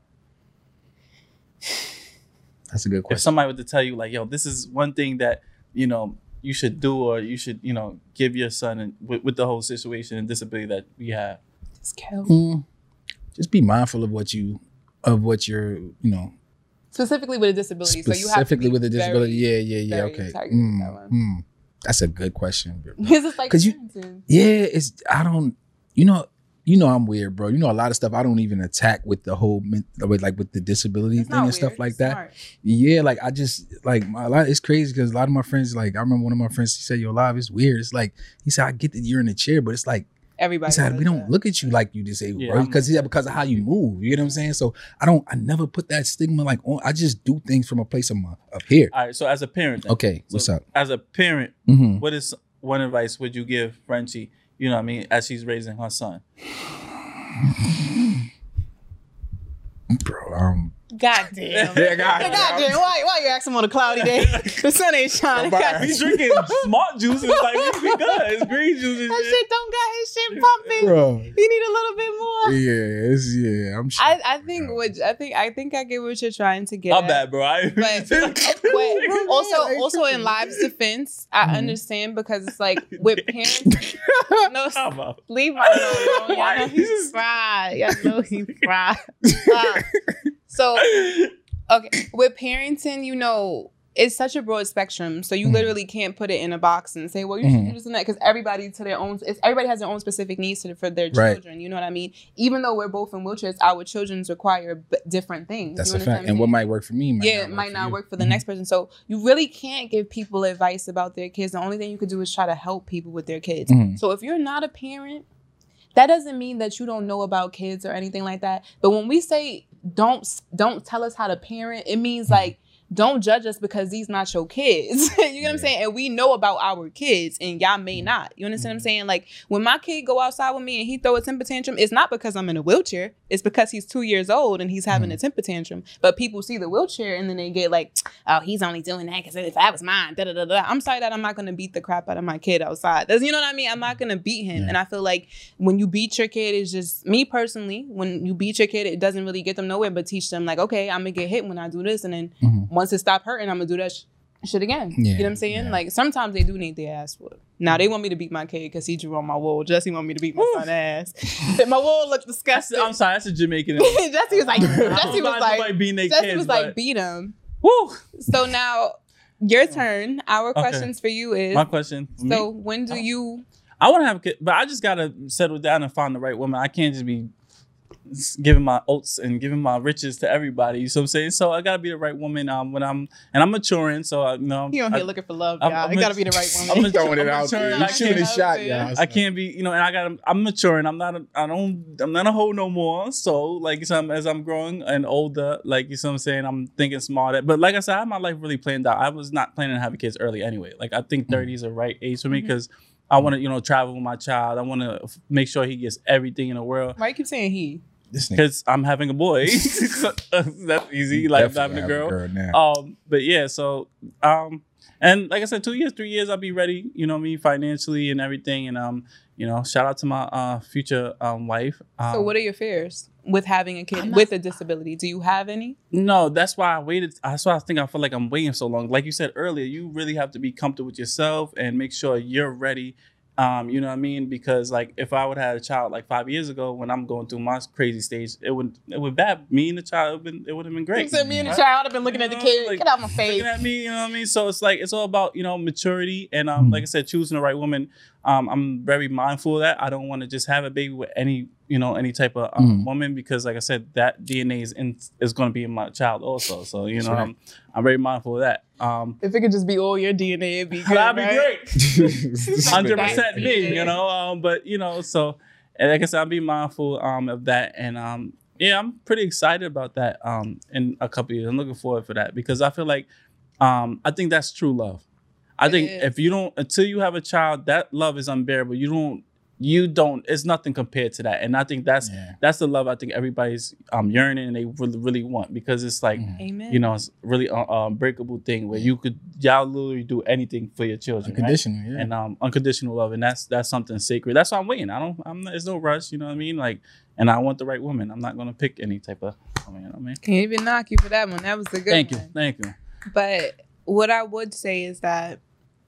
That's a good question. If somebody were to tell you, like, yo, this is one thing that, you know, you should do, or you should, you know, give your son and with, with the whole situation and disability that we have. Just kill. Mm, just be mindful of what you, of what you're, you know. Specifically with a disability. Specifically so you have to be with a disability. Very, yeah, yeah, yeah. Okay. Mm, that mm, that's a good question. Because it's like, you, yeah, it's, I don't, you know, You know I'm weird, bro. You know a lot of stuff I don't even attack with the whole with like with the disability it's thing and weird. stuff like it's that. Smart. Yeah, like I just like my, a lot. It's crazy because a lot of my friends, like I remember one of my friends, he said, "Yo, Live, it's weird." It's like he said, "I get that you're in a chair, but it's like everybody." He said, "We don't that. look at you like you disabled, yeah, bro, because yeah, because of how you move." You get what I'm saying? So I don't. I never put that stigma like on. I just do things from a place of my up here. All right. So as a parent, then, okay, so what's up? As a parent, mm-hmm. what is one advice would you give Frenchie? You know what I mean, as she's raising her son. Bro, um, God damn. yeah, God, God damn. Why, why you asking him on a cloudy day? The sun ain't shining. He's drinking smart juice. It's like, we be good. It's green juice and that shit. shit don't got his shit pumping. Bro. You need a little bit more. Yeah, it's, yeah, I'm sure. I, I think what I think I think I get what you're trying to get. I'm at. bad, bro. I But, but also also in Live's defense, I mm-hmm. understand because it's like with parents. No, leave my alone. Y'all know he's fried. Y'all know he's fried. Uh, so. Okay, with parenting, you know, it's such a broad spectrum. So you mm-hmm. literally can't put it in a box and say, well, you should mm-hmm. do this and that. Because everybody to their own, it's, everybody has their own specific needs to, for their children. Right. You know what I mean? Even though we're both in wheelchairs, our children require b- different things. That's you a fact. And what might work for me might yeah, not it work might for not you. work for the mm-hmm. next person. So you really can't give people advice about their kids. The only thing you could do is try to help people with their kids. Mm-hmm. So if you're not a parent, that doesn't mean that you don't know about kids or anything like that. But when we say don't don't tell us how to parent, it means like don't judge us because these not your kids. You know yeah. what I'm saying? And we know about our kids and y'all may not. You understand mm-hmm. what I'm saying? Like when my kid go outside with me and he throw a temper tantrum, it's not because I'm in a wheelchair. It's because he's two years old and he's having mm-hmm. a temper tantrum. But people see the wheelchair and then they get like, oh, he's only doing that because if that was mine, da da da da. I'm sorry that I'm not going to beat the crap out of my kid outside. That's, you know what I mean? I'm not going to beat him. Yeah. And I feel like when you beat your kid, it's just, me personally, when you beat your kid, it doesn't really get them nowhere, but teach them like, okay, I'm going to get hit when I do this. And then mm-hmm. once it stops hurting, I'm going to do that sh- shit again. Yeah. You know what I'm saying? Yeah. Like sometimes they do need their ass whooped. Now they want me to beat my kid because he drew on my wall. Jesse want me to beat my son's ass. My wall looked disgusting. I'm sorry, that's a Jamaican. Jesse was like, Jesse was like, beating their Jesse kids, was but... like, beat him. Woo! So now, your turn. Our okay. questions for you is. My question. So me? when do you? I want to have a kid, but I just gotta settle down and find the right woman. I can't just be giving my oats and giving my riches to everybody. You know what I'm saying? So I gotta be the right woman. Um, when I'm and I'm maturing, so I, you know, you on here I, looking for love, y'all. I'm, you gotta be the right woman. I'm, I'm throwing it out there. You shooting a shot, y'all. I can't be, you know, and I got. I'm maturing. I'm not. A, I don't. I'm not a hoe no more. So like, so I'm, as I'm growing and older, like you know what I'm saying, I'm thinking smarter. But like I said, I have my life really planned out. I was not planning to have kids early anyway. Like I think thirty is the right age for me because. Mm-hmm. I want to, you know, travel with my child. I want to f- make sure he gets everything in the world. Why you keep saying he? Because I'm having a boy. That's easy. Like having a girl. A girl um, but yeah, so um, and like I said, two years, three years, I'll be ready. You know me, financially and everything. And um, you know, shout out to my uh future um wife. Um, so, what are your fears with having a kid not, with a disability? Do you have any? No, that's why I waited. That's why I think I feel like I'm waiting so long. Like you said earlier, you really have to be comfortable with yourself and make sure you're ready. Um, you know what I mean? Because like if I would have had a child like five years ago when I'm going through my crazy stage, it would it would bad. Me and the child, it would, been, it would have been great. You said me and the child have been looking at the kid. Like, Get out my face. Looking at me, you know what I mean? So it's like it's all about, you know, maturity and um, mm. like I said, choosing the right woman. Um, I'm very mindful of that. I don't want to just have a baby with any, you know, any type of um, mm. woman because, like I said, that D N A is in, is going to be in my child also. So you know, right. I'm I'm very mindful of that. Um, if it could just be all your D N A, it'd be good, that'd right? be great. Hundred percent me, you know. Um, but you know, so and like I said, I'll be mindful um of that, and um, yeah, I'm pretty excited about that. Um, in a couple of years, I'm looking forward for that because I feel like, um, I think that's true love. I think if you don't, until you have a child, that love is unbearable. You don't, you don't, it's nothing compared to that. And I think that's, yeah. that's the love I think everybody's um, yearning and they really, really want because it's like, Amen. you know, it's really an unbreakable thing where you could, y'all literally do anything for your children. Unconditional, right? yeah. And um, unconditional love. And that's, that's something sacred. That's why I'm waiting. I don't, I'm, there's no rush, you know what I mean? Like, and I want the right woman. I'm not going to pick any type of, I mean, you know what I mean? Can't even knock you for that one. That was a good Thank one. you. Thank you. But what I would say is that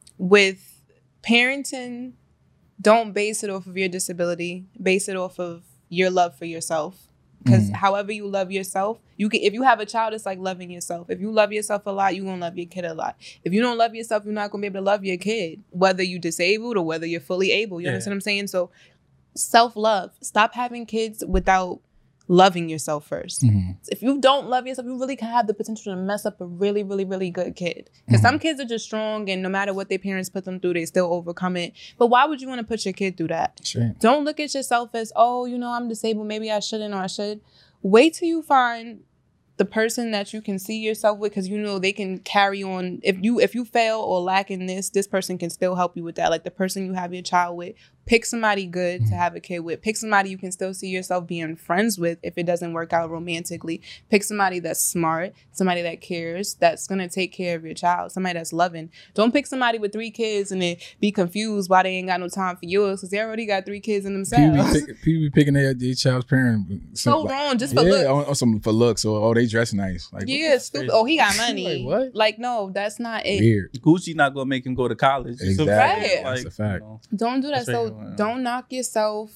with parenting, don't base it off of your disability. Base it off of your love for yourself. Because mm. however you love yourself, you can. If you have a child, it's like loving yourself. If you love yourself a lot, you're going to love your kid a lot. If you don't love yourself, you're not going to be able to love your kid, whether you're disabled or whether you're fully able. You yeah. understand what I'm saying? So self-love. Stop having kids without loving yourself first. Mm-hmm. If you don't love yourself, you really can have the potential to mess up a really, really, really good kid. Because mm-hmm. some kids are just strong and no matter what their parents put them through, they still overcome it. But why would you want to put your kid through that? Sure. Don't look at yourself as, oh, you know, I'm disabled. Maybe I shouldn't or I should. Wait till you find the person that you can see yourself with, because you know they can carry on. If you if you fail or lack in this, this person can still help you with that. Like the person you have your child with, pick somebody good to have a kid with. Pick somebody you can still see yourself being friends with if it doesn't work out romantically. Pick somebody that's smart, somebody that cares, that's going to take care of your child, somebody that's loving. Don't pick somebody with three kids and then be confused why they ain't got no time for yours because they already got three kids in themselves. People be, pick, people be picking their, their child's parent. So like, wrong, just for yeah, looks. On, on some for looks or oh, they dress nice. Like, yeah, stupid. Oh, he got money. Like, what? Like, no, that's not it. Weird. Gucci not going to make him go to college. Exactly. Right. That's like, a fact. You know, don't do that. So right. don't knock yourself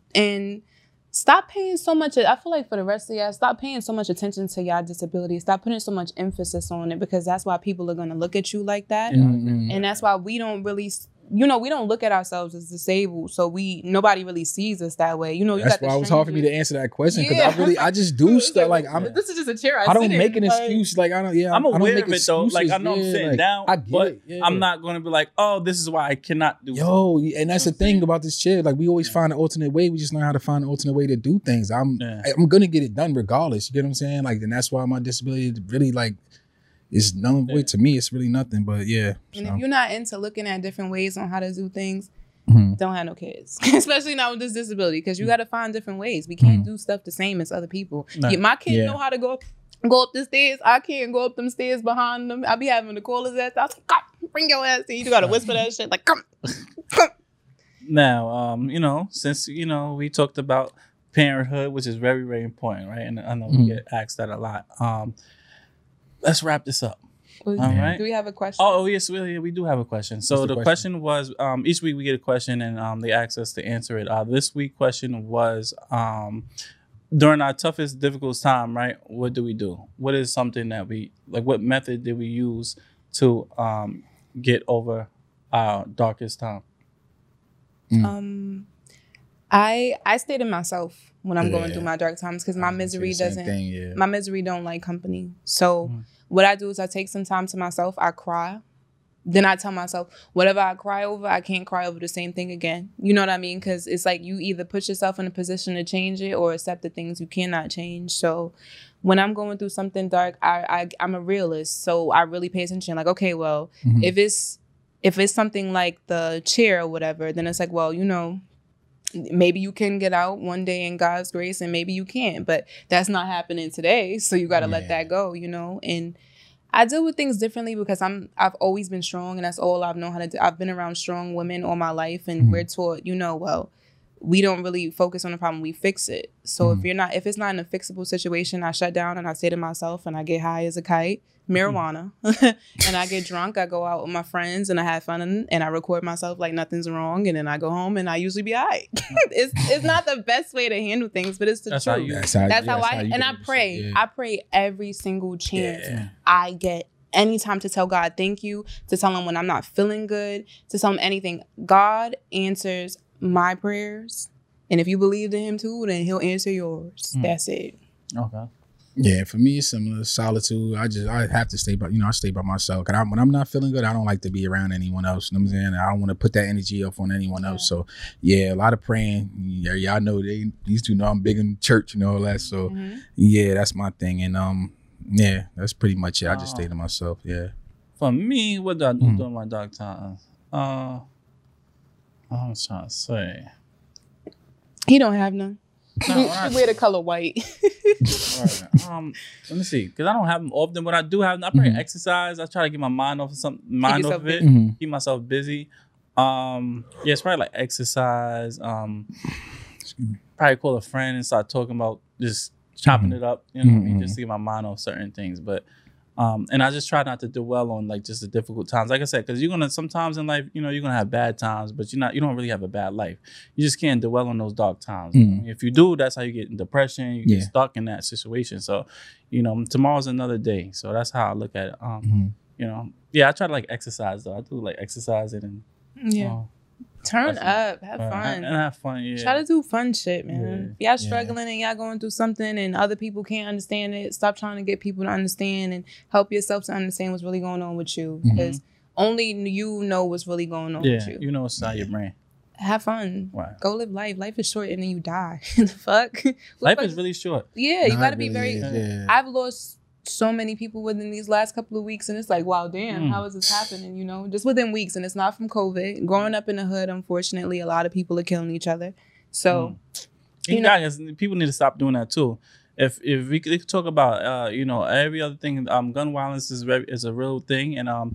and stop paying so much. I feel like for the rest of y'all, stop paying so much attention to y'all disability. Stop putting so much emphasis on it because that's why people are going to look at you like that. Mm-hmm. And that's why we don't really... You know, we don't look at ourselves as disabled, so we nobody really sees us that way. You know, you that's got why it was hard for me to answer that question because yeah. I really, I just do stuff like I'm. This is just a chair. I, I don't make in. an excuse like I don't. Yeah, I'm I don't aware make of it though. Like I know yeah, I'm sitting like, down, I get but it, yeah. I'm not going to be like, oh, this is why I cannot do. Yo, something. and that's the thing about this chair. Like we always yeah. find an alternate way. We just learn how to find an alternate way to do things. I'm, yeah. I'm gonna get it done regardless. You get what I'm saying? Like, and that's why my disability really like. It's none yeah. to me. It's really nothing. But yeah. And so. if you're not into looking at different ways on how to do things, mm-hmm. don't have no kids, especially not with this disability, because you got to find different ways. We can't mm-hmm. do stuff the same as other people. Nah. Yeah, my kids yeah. know how to go up, go up the stairs. I can't go up them stairs behind them. I be having to call his ass. I was like, come, bring your ass in. You got to whisper that shit like, come, come. Now, um, you know, since you know we talked about parenthood, which is very, very important, right? And I know mm-hmm. we get asked that a lot. Um, let's wrap this up. All right. Do we have a question? Oh, oh yes, we, we do have a question. So the, the question? question was, um, each week we get a question and um, they ask us to answer it. Uh, this week question was, um, during our toughest, difficult time, right? What do we do? What is something that we, like what method did we use to um, get over our darkest time? Mm. Um, I I stayed in myself when I'm yeah. going through my dark times because my misery doesn't, thing, yeah. my misery don't like company. So mm. what I do is I take some time to myself. I cry. Then I tell myself, whatever I cry over, I can't cry over the same thing again. You know what I mean? Because it's like you either put yourself in a position to change it or accept the things you cannot change. So when I'm going through something dark, I, I, I'm a realist. So I really pay attention. Like, okay, well, mm-hmm. if it's if it's something like the chair or whatever, then it's like, well, you know, maybe you can get out one day in God's grace and maybe you can't. But that's not happening today. So you got to yeah. let that go, you know? And I deal with things differently because I'm I've always been strong and that's all I've known how to do. I've been around strong women all my life and mm-hmm. we're taught, you know, well, we don't really focus on the problem, we fix it. So Mm. if you're not, if it's not in a fixable situation, I shut down and I say to myself and I get high as a kite, marijuana, and I get drunk. I go out with my friends and I have fun and, and I record myself like nothing's wrong, and then I go home and I usually be all right. it's it's not the best way to handle things, but it's the That's how truth. you- That's how, That's yeah, how that's I you and get I it. pray. Yeah. I pray every single chance Yeah. I get. Anytime to tell God thank you, to tell him when I'm not feeling good, to tell him anything. God answers my prayers. And if you believe in him too, then he'll answer yours. Mm. That's it. Okay. Yeah, for me it's similar. Solitude. I just I have to stay by you know I stay by myself. Cause I, when I'm not feeling good, I don't like to be around anyone else. You know what I'm saying? I don't want to put that energy up on anyone else. So yeah, a lot of praying. Yeah, y'all know they these two know I'm big in church and all that. So Mhm. yeah, that's my thing. And um yeah, that's pretty much it. I just Oh. stay to myself. Yeah. For me, what do I do Mm. during my dark times? Uh, I'm trying to say. He don't have none. No, He I- wear the color white. Right. Um, let me see, because I don't have them often. When I do have them, I probably Mhm. exercise. I try to get my mind off of some mind off yourself of it, busy. Mhm. keep myself busy. Um, yeah, it's probably like exercise. Um, probably call a friend and start talking about just chopping Mhm. it up. You know what I mean? Mhm. Just to get my mind off certain things, but. Um, and I just try not to dwell on like just the difficult times. Like I said, because you're gonna sometimes in life, you know, you're gonna have bad times, but you're not. You don't really have a bad life. You just can't dwell on those dark times. Mhm. If you do, that's how you get in depression. You Yeah. get stuck in that situation. So, you know, tomorrow's another day. So that's how I look at it. Um, Mhm. you know, yeah, I try to like exercise though. I do like exercising and Yeah. uh, Turn That's- up. Have uh, fun. and have fun. Yeah. Try to do fun shit, man. If y'all Yeah. struggling and y'all going through something and other people can't understand it, stop trying to get people to understand and help yourself to understand what's really going on with you. Mhm. Because only you know what's really going on yeah, with you. you know, it's not your brain. Have fun. Right. Go live life. Life is short and then you die. The fuck? What Life the is fuck- really short. Yeah, you Nah, gotta it be really very. is, yeah. I've lost so many people within these last couple of weeks, and it's like, wow, damn, Mm. how is this happening? You know, just within weeks, and it's not from COVID. Growing up in the hood, unfortunately, a lot of people are killing each other. So, You You know- guys, people need to stop doing that too. If if we could, we could talk about uh you know every other thing, um gun violence is very is a real thing, and um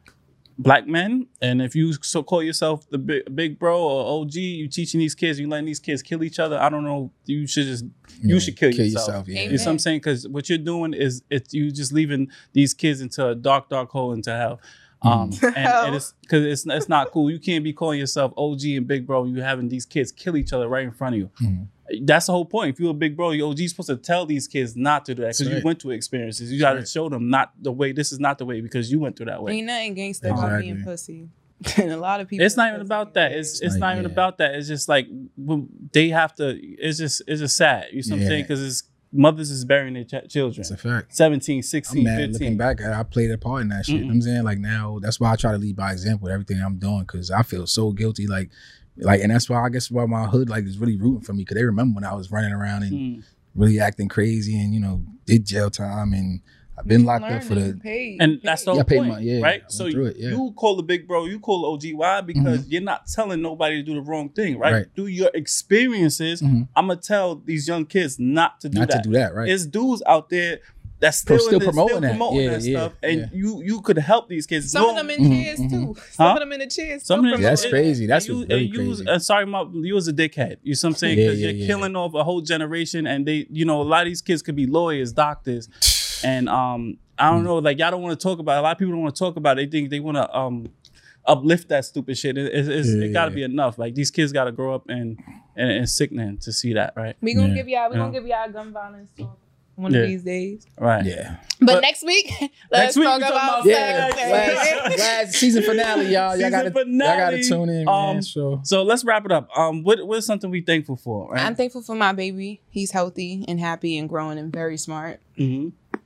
black men, and if you so call yourself the big big bro or O G, you teaching these kids, you letting these kids kill each other. I don't know. You should just you Yeah, should kill, yourself. Yeah. You know what I'm saying? Because what you're doing is it's you just leaving these kids into a dark, dark hole into hell. Um, and, and it's because it's it's not cool. You can't be calling yourself O G and big bro. And you having these kids kill each other right in front of you. Mhm. That's the whole point. If you're a big bro, your O G's supposed to tell these kids not to do that because That's you right. went through experiences. You got to right. show them not the way. This is not the way because you went through that way. ain't nothing gangster about Exactly. being pussy. And a lot of people. It's not are even pussy. about that. It's it's Like, not even yeah. about that. It's just like when they have to. It's just it's just sad. You know what I'm Yeah. saying? Because it's mothers is burying their ch- children. It's a fact. seventeen, I'm sixteen, mad looking fifteen. back at it, I played a part in that shit. You know what I'm saying? Like now, that's why I try to lead by example with everything I'm doing because I feel so guilty. Like, like, and that's why I guess why my hood like is really rooting for me because they remember when I was running around and Mm. really acting crazy and you know did jail time and I've been locked up for Learning, the. paid, And that's the paid. whole Yeah, I paid point, my- yeah, right? I So went through it, yeah. you call the big bro, you call the O G. Why? Because you're not telling nobody to do the wrong thing, right? Right. Through your experiences, Mhm. I'm gonna tell these young kids not to do Not that. to do that, right? There's dudes out there that's Pro- still, still in the, promoting still that. promoting Yeah, that yeah, stuff, and yeah. you you could help these kids. Some No- of them in Mhm, chairs mhm. too. Huh? Some of them in the chairs. Some still of them- Yeah, that's promoting. crazy. That's and you, very and you was, crazy. uh, sorry, my, you was a dickhead. You know what I'm saying? Yeah, Because yeah, you're yeah. killing off a whole generation, and they, you know, a lot of these kids could be lawyers, doctors, and um, I don't know, like y'all don't want to talk about it. A lot of people don't want to talk about it. They think they want to um uplift that stupid shit. It, it, it's, Yeah, it got to yeah. be enough. Like these kids got to grow up and and it's sickening to see that, right? We gonna Yeah. give y'all. We Yeah. gonna give y'all gun violence talk one Yeah. of these days. Right. Yeah. But, But- next week, let's week talk we talking about about Yeah. Saturday. Last, last season finale, y'all. Y'all Season gotta, y'all gotta finale. tune in, Um, man. So So let's wrap it up. Um, what what's something we thankful for? Right. I'm thankful for my baby. He's healthy and happy and growing and very smart. hmm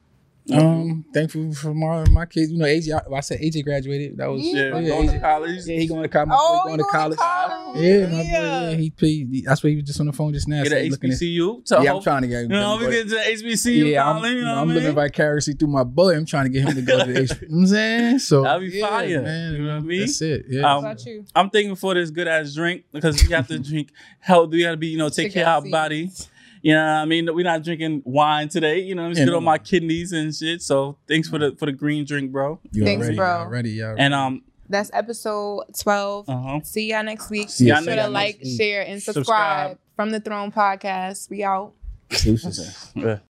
um, thankful for my my kids. You know, A J. I, I said A J graduated. That was Yeah. Yeah. yeah, Going A to J. college. Yeah, he going to college. My Oh, boy going he to going college. to college. Yeah, my boy. Yeah. Yeah, he paid. That's why he was just on the phone just now. Get so an he looking at- H B C U. To Yeah, I'm hope- trying to get. You know, we but- get to H B C U. Yeah, I'm, college, you know I'm what I living mean? vicariously through my boy. I'm trying to get him to go to the H. You know what I'm saying? So That'd be yeah, fire. man. You know what I mean? That's it. Yeah. What Um, about you? I'm thankful for this good ass drink because we have to drink healthy. We got to be, you know, take Check care out of our body. You know what I mean? We're not drinking wine today. You know, it's Yeah, good no. on my kidneys and shit. So thanks for the for the green drink, bro. You Thanks, already, bro. Already, yeah. And um, That's episode twelve. Uh-huh. See y'all next week. See Be y'all sure next to like, week. share, and subscribe. Subscribe. From the Throne Podcast. We out. Deuces. Yeah.